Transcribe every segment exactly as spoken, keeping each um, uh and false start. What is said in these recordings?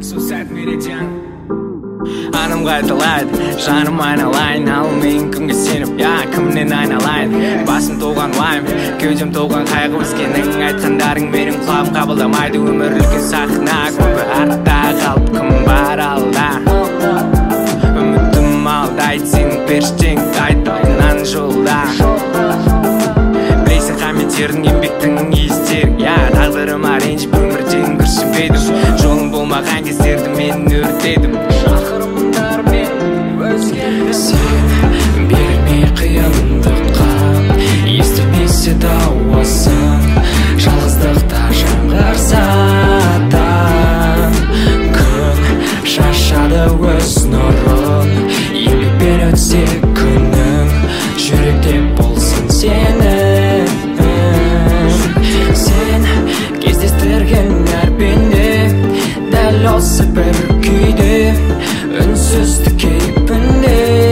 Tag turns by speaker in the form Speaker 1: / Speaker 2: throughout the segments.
Speaker 1: сәт мерекең Аным қайталайды, жаным айналайын Ал мен күнге сеніп, я кімнен айналайын Басым толған уайым, кеудем толған қайғы Өскенің айтқандарың менің құлағым қабылдамайды Өмір үлкен сахна, көбі артта қалып кім бар алда Үмітім алдайды, сенің періштең айдайынан жолда Білесің қаметтердің еңбектің иістерің Я тағдырыма ренжіп өмірден күрсінбедім Жолың болмаған кездерді мен өртедім Сен берілмей қиындыққа естілмесе дауасын Жалғыздықта жаңғырса да Күн шашады өз нұрын Еңбекпен өтсе күнің жүректе болсын сенің Сен кездестірген әр пенде дәл осы бір күйде үнсіздік кейпінде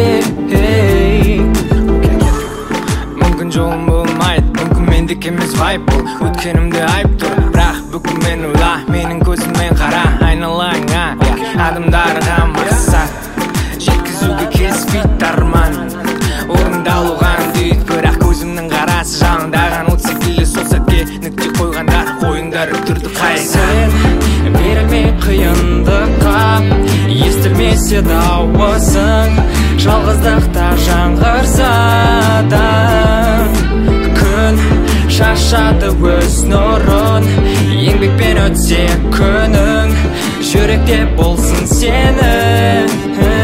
Speaker 1: Мүмкін жолым болмайды, мүмкін мендік емес вайп бұл Өткенімді айып тұр, бірақ бүгін мен ойла Менің көзіммен қара айналаңа Адамдарға мақсат жеткізуге келіспейді арман Орындалуға үндейді, бірақ көзімнің қарасы Жалындаған от секілді сол сәтке нүкте қойғандар Қойыңдар өтірді қай
Speaker 2: Сен берілмей қиындыққа естілмесе дауысың Жалғыздықта жаңғырса да Күн шашады өз нұрын Еңбекпен өтсе күнің жүректе болсын сенің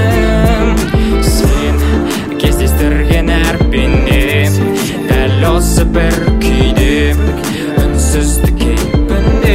Speaker 2: Сен кездестірген әр пенде дәл осы бір күйде үнсіздік кейпінде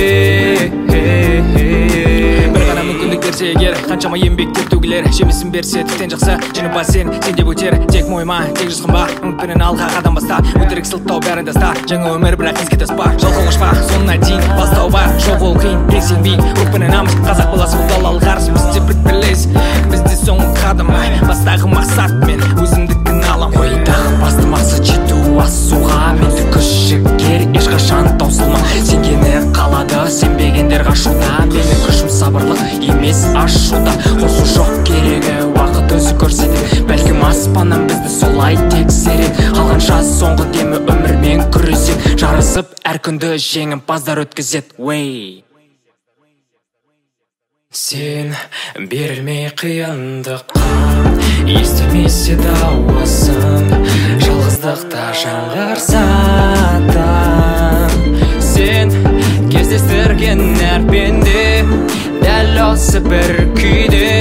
Speaker 1: егер қаншама еңбектер төгілер жемісін берсе тіптен жақсы жеңімпаз сен сен деп өтер тек мойыма тек жүзқынба үмітпенен алға қадам баста өтірік сылтау бәрін таста жаңа өмір бірақ ізге таспа жалқаушпа соңына дейін бастау бар жол ол қиын тек сенбей рухпенен намыс қазақ баласы бұл далалық арыс бізде бір бірлес бізде соңғы қадам бастағы мақсат мен өзімдікін алам
Speaker 2: ойдағы басты мақсат жету асуға менде күш жігер ешқашан таусылма сенгені қалады сенбегендер қашуда менің күшім сабырлық емес ашуда қосу жоқ керегі уақыт өзі көрсетеді бәлкім аспаннан бізді солай тексереді қалғанша соңғы демі өмірмен күреседі жарысып әр күнді жеңімпаздар өткізеді уей
Speaker 1: Сен берілмей қиындыққа естілмесе дауысың Жалғыздықта жаңғырса да
Speaker 2: Сен кездестірген әр пенде дәл осы бір күйде